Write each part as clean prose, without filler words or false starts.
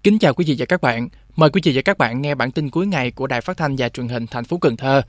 Kính chào quý vị và các bạn. Mời quý vị và các bạn nghe bản tin cuối ngày của Đài Phát thanh và Truyền hình thành phố Cần Thơ.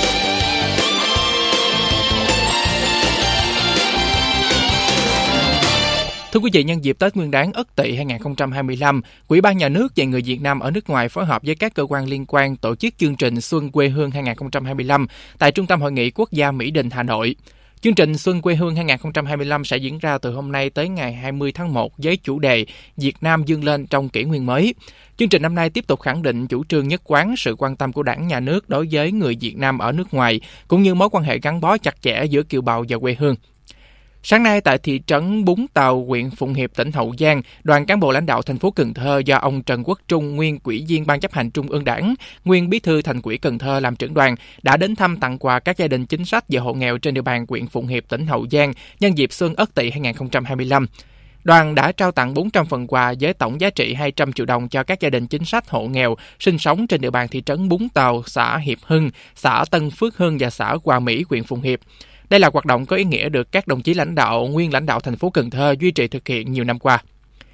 Thưa quý vị, nhân dịp Tết Nguyên đán Ất Tỵ 2025, Ủy ban Nhà nước về người Việt Nam ở nước ngoài phối hợp với các cơ quan liên quan tổ chức chương trình Xuân Quê Hương 2025 tại Trung tâm Hội nghị Quốc gia Mỹ Đình, Hà Nội. Chương trình Xuân Quê Hương 2025 sẽ diễn ra từ hôm nay tới ngày 20 tháng 1 với chủ đề Việt Nam vươn lên trong kỷ nguyên mới. Chương trình năm nay tiếp tục khẳng định chủ trương nhất quán sự quan tâm của Đảng, Nhà nước đối với người Việt Nam ở nước ngoài, cũng như mối quan hệ gắn bó chặt chẽ giữa kiều bào và quê hương. Sáng nay tại thị trấn Bún Tàu, huyện Phụng Hiệp, tỉnh Hậu Giang, đoàn cán bộ lãnh đạo thành phố Cần Thơ do ông Trần Quốc Trung, nguyên Ủy viên Ban chấp hành Trung ương Đảng, nguyên Bí thư Thành ủy Cần Thơ làm trưởng đoàn, đã đến thăm tặng quà các gia đình chính sách và hộ nghèo trên địa bàn huyện Phụng Hiệp, tỉnh Hậu Giang nhân dịp Xuân Ất Tỵ 2025. Đoàn đã trao tặng 400 phần quà với tổng giá trị 200 triệu đồng cho các gia đình chính sách hộ nghèo sinh sống trên địa bàn thị trấn Bún Tàu, xã Hiệp Hưng, xã Tân Phước Hưng và xã Hòa Mỹ, huyện Phụng Hiệp. Đây là hoạt động có ý nghĩa được các đồng chí nguyên lãnh đạo thành phố Cần Thơ duy trì thực hiện nhiều năm qua.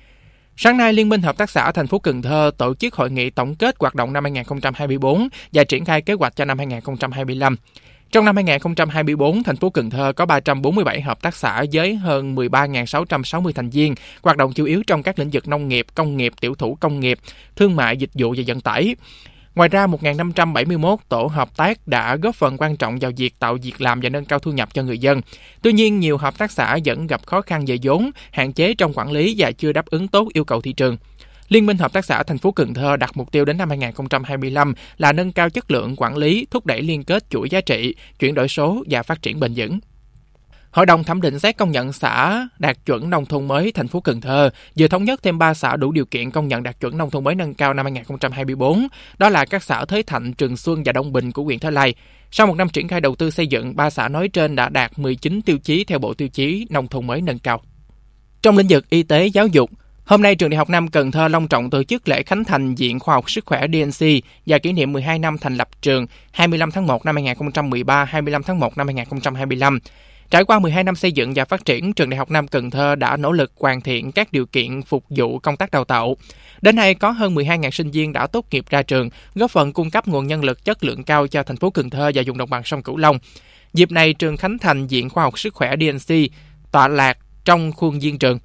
Sáng nay, Liên minh Hợp tác xã thành phố Cần Thơ tổ chức hội nghị tổng kết hoạt động năm 2024 và triển khai kế hoạch cho năm 2025. Trong năm 2024, thành phố Cần Thơ có 347 hợp tác xã với hơn 13.660 thành viên, hoạt động chủ yếu trong các lĩnh vực nông nghiệp, công nghiệp, tiểu thủ công nghiệp, thương mại, dịch vụ và vận tải. Ngoài ra, 1.571 tổ hợp tác đã góp phần quan trọng vào việc tạo việc làm và nâng cao thu nhập cho người dân. Tuy nhiên, nhiều hợp tác xã vẫn gặp khó khăn về vốn, hạn chế trong quản lý và chưa đáp ứng tốt yêu cầu thị trường. Liên minh Hợp tác xã thành phố Cần Thơ đặt mục tiêu đến năm 2025 là nâng cao chất lượng quản lý, thúc đẩy liên kết chuỗi giá trị, chuyển đổi số và phát triển bền vững. Hội đồng thẩm định xét công nhận xã đạt chuẩn nông thôn mới thành phố Cần Thơ vừa thống nhất thêm 3 xã đủ điều kiện công nhận đạt chuẩn nông thôn mới nâng cao năm 2024, đó là các xã Thới Thạnh, Trường Xuân và Đông Bình của huyện Thới Lai. Sau một năm triển khai đầu tư xây dựng, 3 xã nói trên đã đạt 19 tiêu chí theo Bộ Tiêu chí nông thôn mới nâng cao. Trong lĩnh vực y tế giáo dục, hôm nay, Trường Đại học Nam Cần Thơ long trọng tổ chức lễ khánh thành Viện Khoa học Sức khỏe DNC và kỷ niệm 12 năm thành lập trường 25 tháng 1 năm 2013, 25 tháng 1 năm 2025. Trải qua 12 năm xây dựng và phát triển, Trường Đại học Nam Cần Thơ đã nỗ lực hoàn thiện các điều kiện phục vụ công tác đào tạo. Đến nay, có hơn 12.000 sinh viên đã tốt nghiệp ra trường, góp phần cung cấp nguồn nhân lực chất lượng cao cho thành phố Cần Thơ và vùng đồng bằng sông Cửu Long. Dịp này, trường khánh thành Viện Khoa học Sức khỏe DNC tọa lạc trong khuôn viên trường.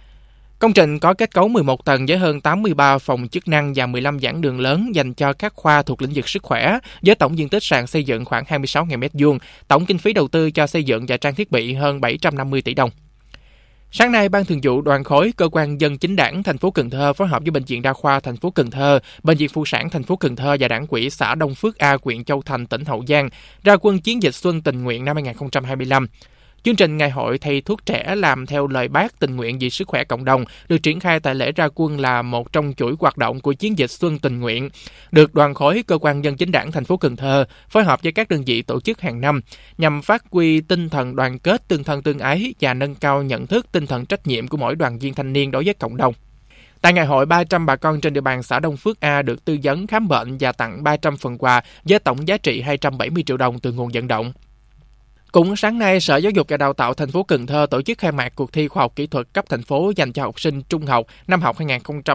Công trình có kết cấu 11 tầng với hơn 83 phòng chức năng và 15 giảng đường lớn dành cho các khoa thuộc lĩnh vực sức khỏe, với tổng diện tích sàn xây dựng khoảng 26.000 m2, tổng kinh phí đầu tư cho xây dựng và trang thiết bị hơn 750 tỷ đồng. Sáng nay, Ban Thường vụ Đoàn khối Cơ quan Dân chính Đảng thành phố Cần Thơ phối hợp với Bệnh viện Đa khoa thành phố Cần Thơ, Bệnh viện Phụ sản thành phố Cần Thơ và Đảng ủy xã Đông Phước A, huyện Châu Thành, tỉnh Hậu Giang ra quân chiến dịch Xuân tình nguyện năm 2025. Chương trình Ngày hội Thầy thuốc trẻ làm theo lời Bác tình nguyện vì sức khỏe cộng đồng được triển khai tại lễ ra quân là một trong chuỗi hoạt động của chiến dịch Xuân tình nguyện, được Đoàn khối Cơ quan Dân chính Đảng thành phố Cần Thơ phối hợp với các đơn vị tổ chức hàng năm nhằm phát huy tinh thần đoàn kết, tương thân tương ái và nâng cao nhận thức, tinh thần trách nhiệm của mỗi đoàn viên thanh niên đối với cộng đồng. Tại ngày hội, 300 bà con trên địa bàn xã Đông Phước A được tư vấn khám bệnh và tặng 300 phần quà với tổng giá trị 270 triệu đồng từ nguồn vận động. Cũng sáng nay, Sở Giáo dục và Đào tạo thành phố Cần Thơ tổ chức khai mạc cuộc thi khoa học kỹ thuật cấp thành phố dành cho học sinh trung học năm học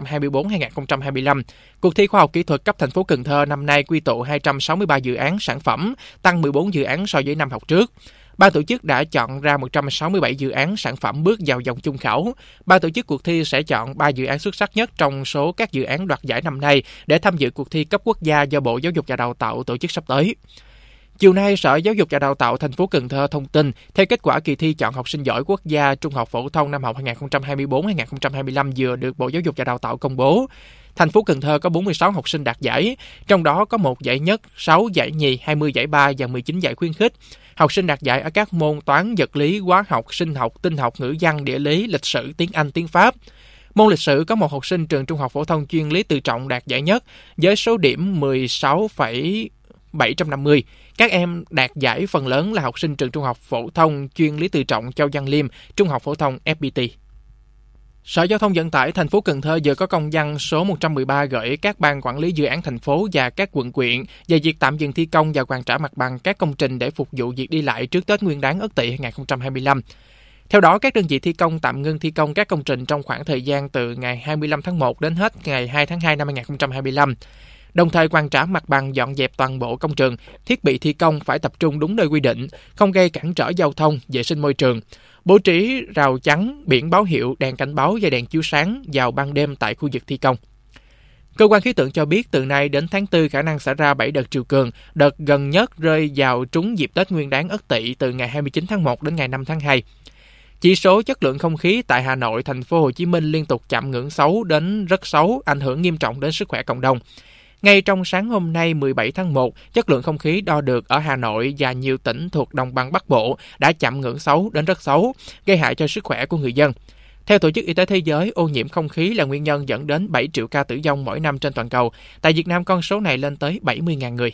2024-2025. Cuộc thi khoa học kỹ thuật cấp thành phố Cần Thơ năm nay quy tụ 263 dự án sản phẩm, tăng 14 dự án so với năm học trước. Ban tổ chức đã chọn ra 167 dự án sản phẩm bước vào vòng chung khảo. Ban tổ chức cuộc thi sẽ chọn 3 dự án xuất sắc nhất trong số các dự án đoạt giải năm nay để tham dự cuộc thi cấp quốc gia do Bộ Giáo dục và Đào tạo tổ chức sắp tới. Chiều nay, Sở Giáo dục và Đào tạo thành phố Cần Thơ thông tin, theo kết quả kỳ thi chọn học sinh giỏi quốc gia trung học phổ thông năm học 2024-2025 vừa được Bộ Giáo dục và Đào tạo công bố. Thành phố Cần Thơ có 46 học sinh đạt giải, trong đó có 1 giải nhất, 6 giải nhì, 20 giải ba và 19 giải khuyến khích. Học sinh đạt giải ở các môn toán, vật lý, hóa học, sinh học, tinh học, ngữ văn, địa lý, lịch sử, tiếng Anh, tiếng Pháp. Môn lịch sử có 1 học sinh trường trung học phổ thông chuyên Lý Tự Trọng đạt giải nhất với số điểm 16,750. Các em đạt giải phần lớn là học sinh trường trung học phổ thông chuyên Lý Tự Trọng Châu Văn Liêm, trung học phổ thông FPT. Sở Giao thông Vận tải thành phố Cần Thơ vừa có công văn số 113 gửi các ban quản lý dự án thành phố và các quận huyện về việc tạm dừng thi công và hoàn trả mặt bằng các công trình để phục vụ việc đi lại trước Tết Nguyên đán Ất Tỵ 2025. Theo đó, các đơn vị thi công tạm ngưng thi công các công trình trong khoảng thời gian từ ngày 25 tháng 1 đến hết ngày 2 tháng 2 năm 2025. Đồng thời hoàn trả mặt bằng dọn dẹp toàn bộ công trường, thiết bị thi công phải tập trung đúng nơi quy định, không gây cản trở giao thông, vệ sinh môi trường. Bố trí rào chắn, biển báo hiệu, đèn cảnh báo và đèn chiếu sáng vào ban đêm tại khu vực thi công. Cơ quan khí tượng cho biết từ nay đến tháng 4 khả năng xảy ra 7 đợt triều cường, đợt gần nhất rơi vào trúng dịp Tết Nguyên đán Ất Tỵ từ ngày 29 tháng 1 đến ngày 5 tháng 2. Chỉ số chất lượng không khí tại Hà Nội, thành phố Hồ Chí Minh liên tục chạm ngưỡng xấu đến rất xấu, ảnh hưởng nghiêm trọng đến sức khỏe cộng đồng. Ngay trong sáng hôm nay 17 tháng 1, chất lượng không khí đo được ở Hà Nội và nhiều tỉnh thuộc Đồng bằng Bắc Bộ đã chạm ngưỡng xấu đến rất xấu, gây hại cho sức khỏe của người dân. Theo Tổ chức Y tế Thế giới, ô nhiễm không khí là nguyên nhân dẫn đến 7 triệu ca tử vong mỗi năm trên toàn cầu. Tại Việt Nam, con số này lên tới 70.000 người.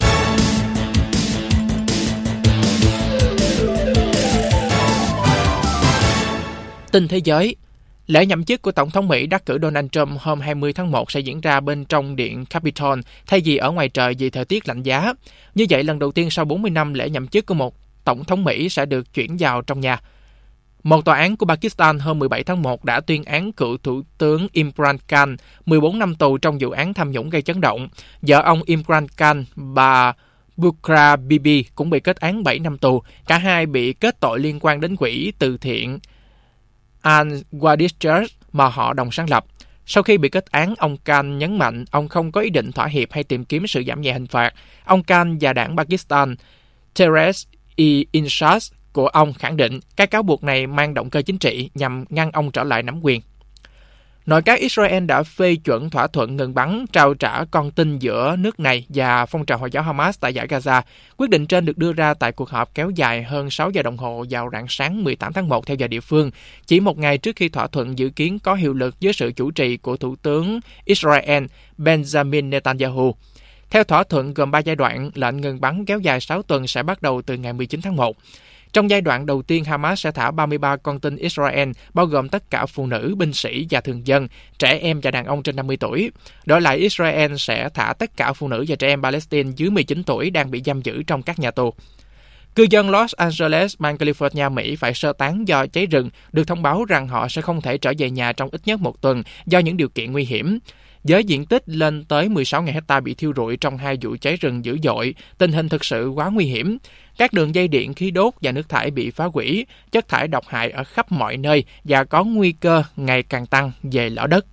Tin thế giới. Lễ nhậm chức của Tổng thống Mỹ đắc cử Donald Trump hôm 20 tháng 1 sẽ diễn ra bên trong điện Capitol thay vì ở ngoài trời vì thời tiết lạnh giá. Như vậy, lần đầu tiên sau 40 năm lễ nhậm chức của một Tổng thống Mỹ sẽ được chuyển vào trong nhà. Một tòa án của Pakistan hôm 17 tháng 1 đã tuyên án cựu Thủ tướng Imran Khan 14 năm tù trong vụ án tham nhũng gây chấn động. Vợ ông Imran Khan, bà Bushra Bibi cũng bị kết án 7 năm tù. Cả hai bị kết tội liên quan đến quỹ từ thiện Al-Wadis Church mà họ đồng sáng lập. Sau khi bị kết án, ông Khan nhấn mạnh ông không có ý định thỏa hiệp hay tìm kiếm sự giảm nhẹ hình phạt. Ông Khan và đảng Pakistan Tehreek-e-Insaf của ông khẳng định các cáo buộc này mang động cơ chính trị nhằm ngăn ông trở lại nắm quyền. Nội các Israel đã phê chuẩn thỏa thuận ngừng bắn trao trả con tin giữa nước này và phong trào Hồi giáo Hamas tại dải Gaza. Quyết định trên được đưa ra tại cuộc họp kéo dài hơn 6 giờ đồng hồ vào rạng sáng 18 tháng 1 theo giờ địa phương, chỉ một ngày trước khi thỏa thuận dự kiến có hiệu lực dưới sự chủ trì của Thủ tướng Israel Benjamin Netanyahu. Theo thỏa thuận gồm 3 giai đoạn, lệnh ngừng bắn kéo dài 6 tuần sẽ bắt đầu từ ngày 19 tháng 1. Trong giai đoạn đầu tiên, Hamas sẽ thả 33 con tin Israel, bao gồm tất cả phụ nữ, binh sĩ và thường dân, trẻ em và đàn ông trên 50 tuổi. Đổi lại, Israel sẽ thả tất cả phụ nữ và trẻ em Palestine dưới 19 tuổi đang bị giam giữ trong các nhà tù. Cư dân Los Angeles, bang California, Mỹ phải sơ tán do cháy rừng, được thông báo rằng họ sẽ không thể trở về nhà trong ít nhất một tuần do những điều kiện nguy hiểm. Với diện tích lên tới 16.000 hectare bị thiêu rụi trong 2 vụ cháy rừng dữ dội, tình hình thực sự quá nguy hiểm. Các đường dây điện, khí đốt và nước thải bị phá hủy, chất thải độc hại ở khắp mọi nơi và có nguy cơ ngày càng tăng về lở đất.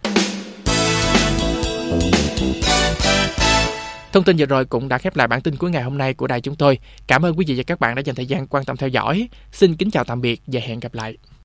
Thông tin vừa rồi cũng đã khép lại bản tin cuối ngày hôm nay của đài chúng tôi. Cảm ơn quý vị và các bạn đã dành thời gian quan tâm theo dõi. Xin kính chào tạm biệt và hẹn gặp lại.